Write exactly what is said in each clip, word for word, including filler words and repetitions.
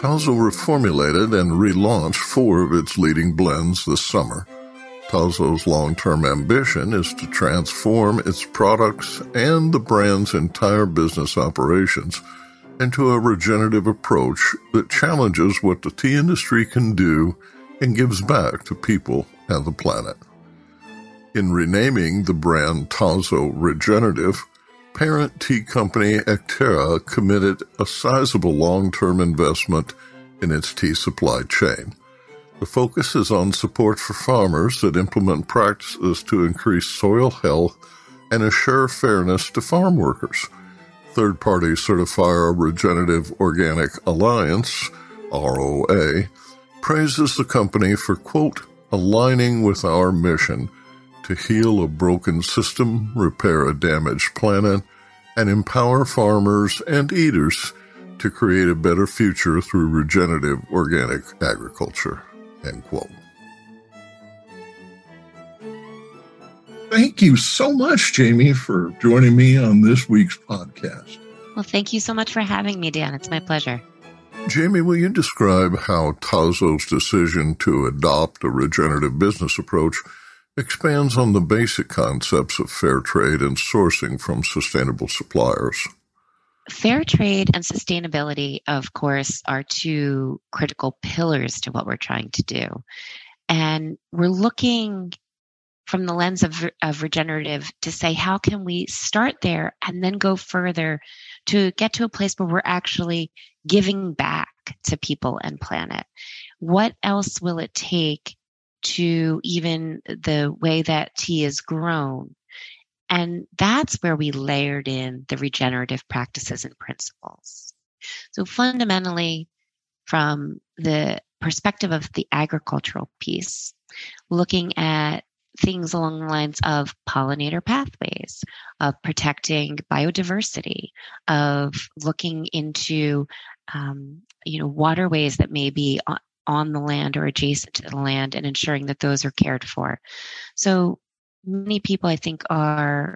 Tazo reformulated and relaunched four of its leading blends this summer. Tazo's long-term ambition is to transform its products and the brand's entire business operations into a regenerative approach that challenges what the tea industry can do and gives back to people and the planet. In renaming the brand Tazo Regenerative, parent tea company Actera committed a sizable long-term investment in its tea supply chain. The focus is on support for farmers that implement practices to increase soil health and assure fairness to farm workers. Third-party certifier Regenerative Organic Alliance, R O A, praises the company for, quote, aligning with our mission to heal a broken system, repair a damaged planet, and empower farmers and eaters to create a better future through regenerative organic agriculture, end quote. Thank you so much, Jamie, for joining me on this week's podcast. Well, thank you so much for having me, Dan. It's my pleasure. Jamie, will you describe how Tazo's decision to adopt a regenerative business approach expands on the basic concepts of fair trade and sourcing from sustainable suppliers? Fair trade and sustainability, of course, are two critical pillars to what we're trying to do. And we're looking from the lens of, of regenerative to say, how can we start there and then go further to get to a place where we're actually giving back to people and planet? What else will it take to even the way that tea is grown? And that's where we layered in the regenerative practices and principles. So fundamentally, from the perspective of the agricultural piece, looking at things along the lines of pollinator pathways, of protecting biodiversity, of looking into um, you know, waterways that may be on, on the land or adjacent to the land and ensuring that those are cared for. So many people, I think, are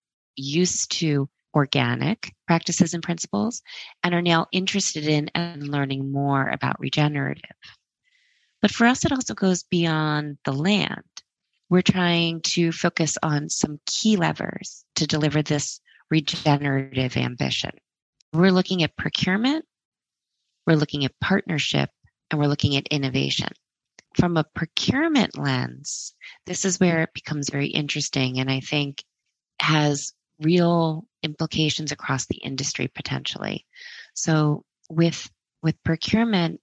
used to organic practices and principles and are now interested in and learning more about regenerative. But for us, it also goes beyond the land. We're trying to focus on some key levers to deliver this regenerative ambition. We're looking at procurement, we're looking at partnership, and we're looking at innovation. From a procurement lens, this is where it becomes very interesting and I think has real implications across the industry potentially. So with, with procurement,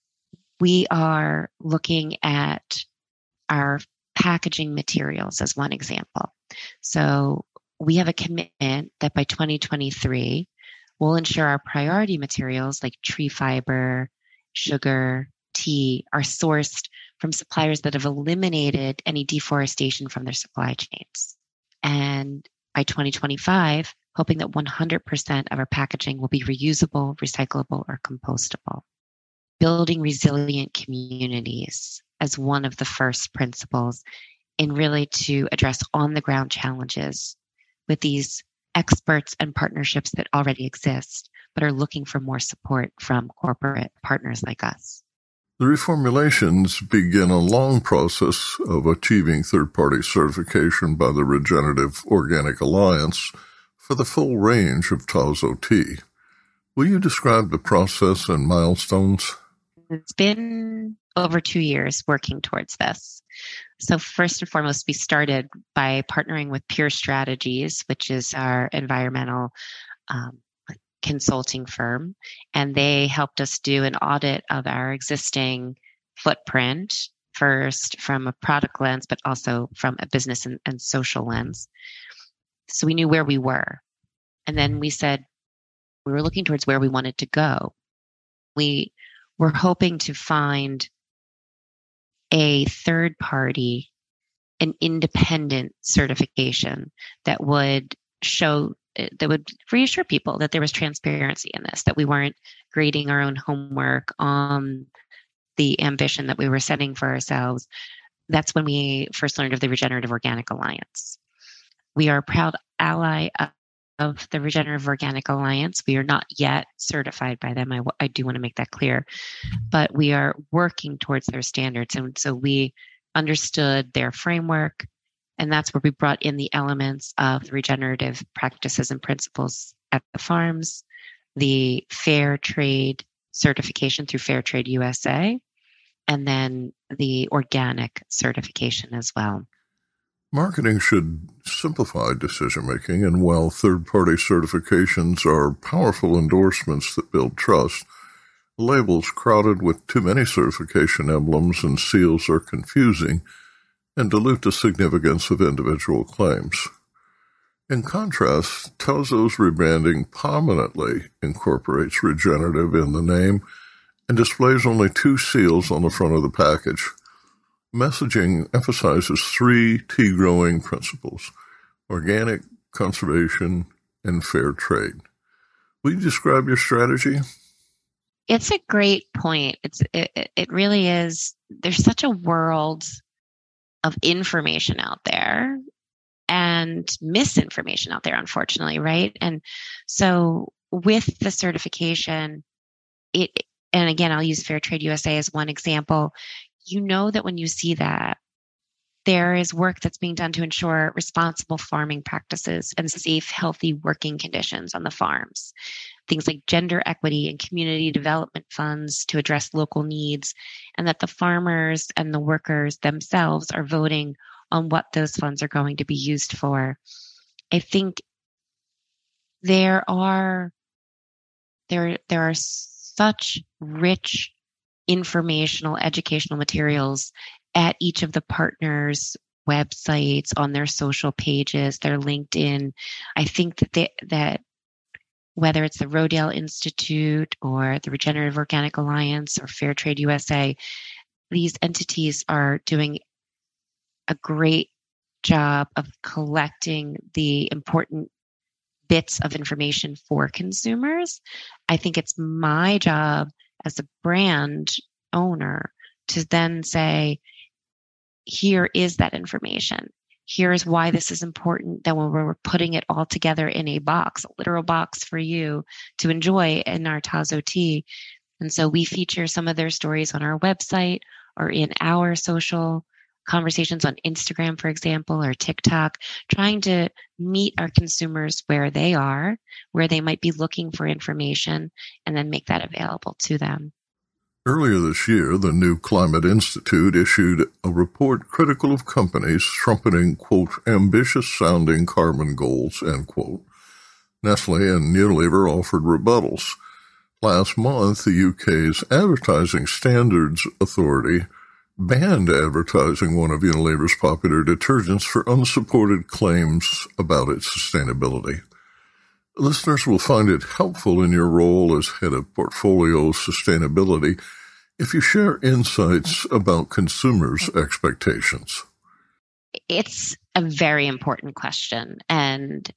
we are looking at our packaging materials as one example. So we have a commitment that by twenty twenty-three, we'll ensure our priority materials like tree fiber, sugar, tea are sourced from suppliers that have eliminated any deforestation from their supply chains. And by twenty twenty-five, hoping that one hundred percent of our packaging will be reusable, recyclable, or compostable. Building resilient communities as one of the first principles in really to address on-the-ground challenges with these experts and partnerships that already exist, but are looking for more support from corporate partners like us. The reformulations begin a long process of achieving third-party certification by the Regenerative Organic Alliance for the full range of Tazo tea. Will you describe the process and milestones? It's been over two years working towards this. So first and foremost, we started by partnering with Pure Strategies, which is our environmental um, consulting firm, and they helped us do an audit of our existing footprint, first from a product lens, but also from a business and, and social lens. So we knew where we were. And then we said we were looking towards where we wanted to go. We were hoping to find a third party, an independent certification that would show that would reassure people that there was transparency in this, that we weren't grading our own homework on the ambition that we were setting for ourselves. That's when we first learned of the Regenerative Organic Alliance. We are a proud ally of of the Regenerative Organic Alliance. We are not yet certified by them. I, I do want to make that clear, but we are working towards their standards. And so we understood their framework, and that's where we brought in the elements of the regenerative practices and principles at the farms, the fair trade certification through Fair Trade U S A, and then the organic certification as well. Marketing should simplify decision-making, and while third-party certifications are powerful endorsements that build trust, labels crowded with too many certification emblems and seals are confusing and dilute the significance of individual claims. In contrast, Tazo's rebranding prominently incorporates regenerative in the name and displays only two seals on the front of the package. Messaging emphasizes three tea-growing principles: organic, conservation, and fair trade. Will you describe your strategy? It's a great point. It's it, it really is. There's such a world of information out there and misinformation out there, unfortunately, right? And so with the certification, it and again, I'll use Fair Trade U S A as one example. You know that when you see that, there is work that's being done to ensure responsible farming practices and safe, healthy working conditions on the farms. Things like gender equity and community development funds to address local needs, and that the farmers and the workers themselves are voting on what those funds are going to be used for. I think there are there there are such rich informational, educational materials at each of the partners' websites, on their social pages, their LinkedIn. I think that they, that whether it's the Rodale Institute or the Regenerative Organic Alliance or Fair Trade U S A, these entities are doing a great job of collecting the important bits of information for consumers. I think it's my job as a brand owner to then say, here is that information. Here's why this is important. That when we're putting it all together in a box, a literal box for you to enjoy in our Tazo tea. And so we feature some of their stories on our website or in our social conversations on Instagram, for example, or TikTok, trying to meet our consumers where they are, where they might be looking for information, and then make that available to them. Earlier this year, the New Climate Institute issued a report critical of companies trumpeting, quote, ambitious-sounding carbon goals, end quote. Nestle and Unilever offered rebuttals. Last month, the U K's Advertising Standards Authority banned advertising one of Unilever's popular detergents for unsupported claims about its sustainability. Listeners will find it helpful in your role as head of portfolio sustainability if you share insights about consumers' expectations. It's a very important question, and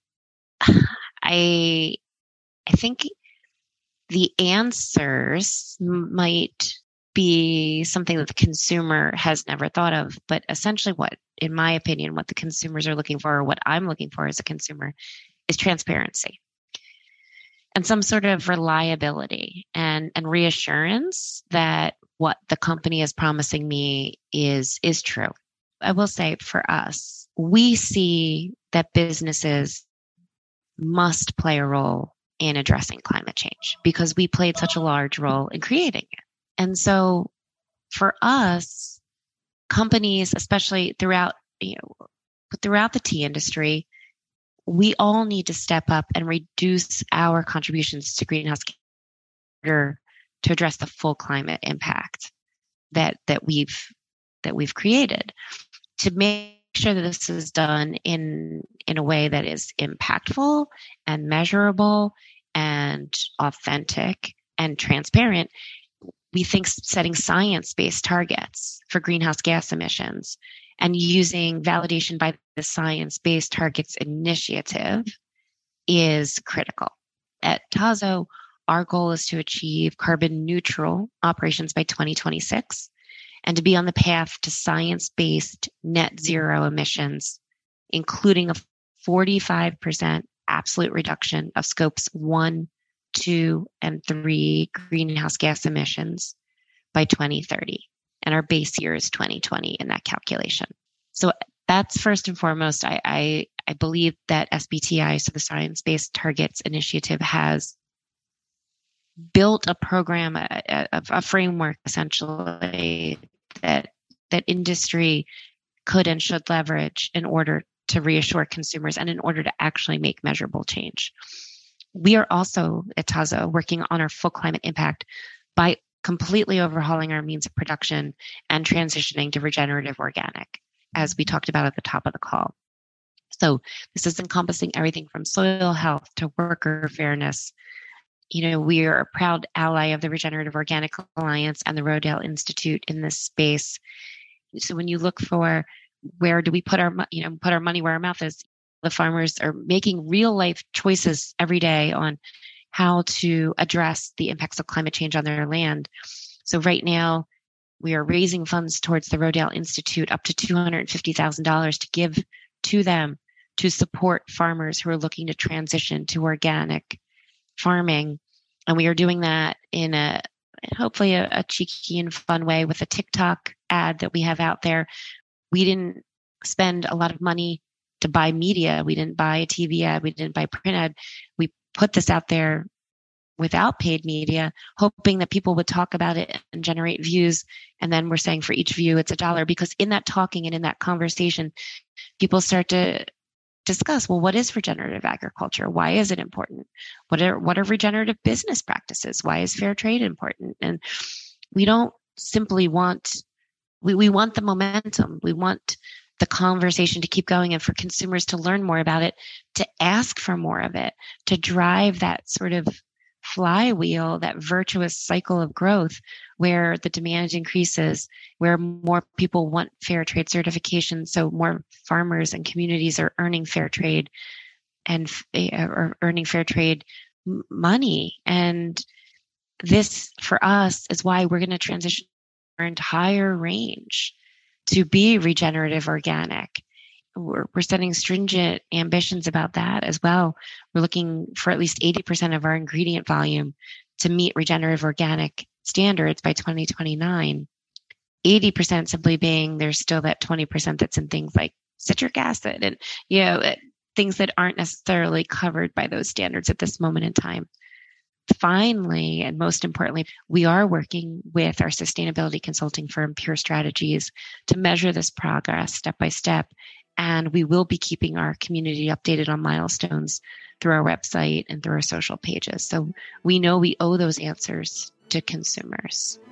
I I think the answers might be something that the consumer has never thought of, but essentially what, in my opinion, what the consumers are looking for, or what I'm looking for as a consumer, is transparency and some sort of reliability and, and reassurance that what the company is promising me is, is true. I will say for us, we see that businesses must play a role in addressing climate change because we played such a large role in creating it. And so for us, companies, especially throughout, you know, throughout the tea industry, we all need to step up and reduce our contributions to greenhouse gas to address the full climate impact that that we've that we've created. To make sure that this is done in in a way that is impactful and measurable and authentic and transparent, we think setting science-based targets for greenhouse gas emissions and using validation by the Science Based Targets Initiative is critical. At Tazo, our goal is to achieve carbon neutral operations by twenty twenty-six and to be on the path to science-based net zero emissions, including a forty-five percent absolute reduction of scopes one, two, and three greenhouse gas emissions by twenty thirty. And our base year is twenty twenty in that calculation. So that's first and foremost. I, I, I believe that S B T I, so the Science Based Targets Initiative, has built a program, a, a, a framework essentially that that industry could and should leverage in order to reassure consumers and in order to actually make measurable change. We are also at Tazo working on our full climate impact by completely overhauling our means of production and transitioning to regenerative organic, as we talked about at the top of the call. So this is encompassing everything from soil health to worker fairness. You know, we are a proud ally of the Regenerative Organic Alliance and the Rodale Institute in this space. So when you look for where do we put our, you know, put our money where our mouth is, the farmers are making real life choices every day on how to address the impacts of climate change on their land. So right now, we are raising funds towards the Rodale Institute up to two hundred fifty thousand dollars to give to them to support farmers who are looking to transition to organic farming. And we are doing that in a hopefully a, a cheeky and fun way with a TikTok ad that we have out there. We didn't spend a lot of money to buy media. We didn't buy a T V ad. We didn't buy print ad. We put this out there without paid media, hoping that people would talk about it and generate views. And then we're saying for each view, it's a dollar, because in that talking and in that conversation, people start to discuss, well, what is regenerative agriculture? Why is it important? What are, what are regenerative business practices? Why is fair trade important? And we don't simply want, we, we want the momentum. We want the conversation to keep going and for consumers to learn more about it, to ask for more of it, to drive that sort of flywheel, that virtuous cycle of growth where the demand increases, where more people want fair trade certification. So more farmers and communities are earning fair trade and are earning fair trade money. And this for us is why we're going to transition our entire range to be regenerative organic. We're, we're setting stringent ambitions about that as well. We're looking for at least eighty percent of our ingredient volume to meet regenerative organic standards by twenty twenty-nine. eighty percent simply being there's still that twenty percent that's in things like citric acid and, you know, things that aren't necessarily covered by those standards at this moment in time. Finally, and most importantly, we are working with our sustainability consulting firm, Pure Strategies, to measure this progress step by step. And we will be keeping our community updated on milestones through our website and through our social pages. So we know we owe those answers to consumers.